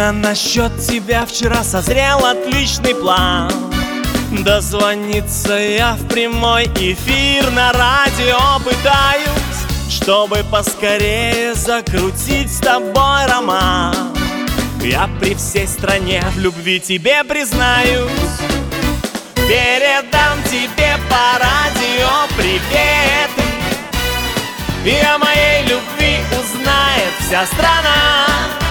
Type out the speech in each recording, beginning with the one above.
меня насчет тебя вчера созрел отличный план. Дозвониться я в прямой эфир на радио пытаюсь, чтобы поскорее закрутить с тобой роман. Я при всей стране в любви тебе признаюсь, передам тебе по радио приветы, и о моей любви узнает вся страна.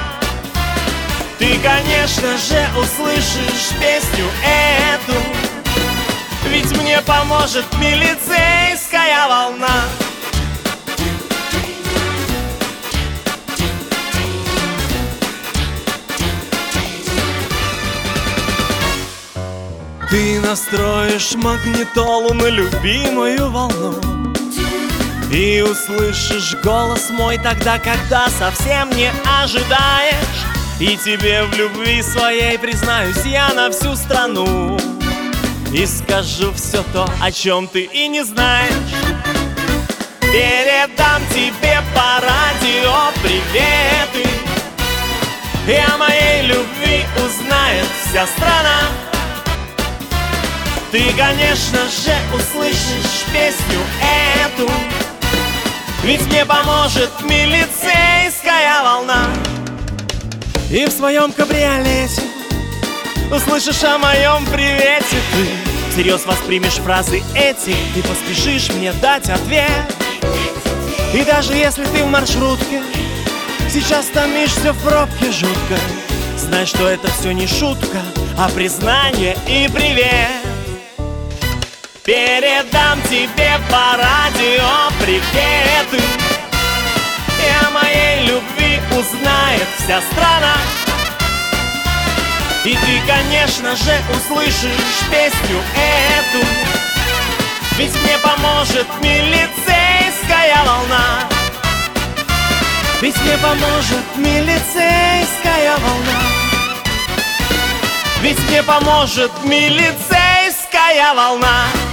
Ты, конечно же, услышишь песню эту, ведь мне поможет милицейская волна. Ты настроишь магнитолу на любимую волну и услышишь голос мой тогда, когда совсем не ожидаешь. И тебе в любви своей признаюсь я на всю страну, и скажу все то, о чем ты и не знаешь. Передам тебе по радио приветы, и о моей любви узнает вся страна. Ты, конечно же, услышишь песню эту, ведь мне поможет милицейская волна. И в своем кабриолете услышишь о моем привете. Ты всерьез воспримешь фразы эти и поспешишь мне дать ответ. И даже если ты в маршрутке сейчас томишься в пробке жутко, знай, что это все не шутка, а признание и привет. Передам тебе по радио приветы, и о моей любви узнает вся страна. И ты, конечно же, услышишь песню эту, ведь мне поможет милицейская волна. Ведь мне поможет милицейская волна. Ведь мне поможет милицейская волна.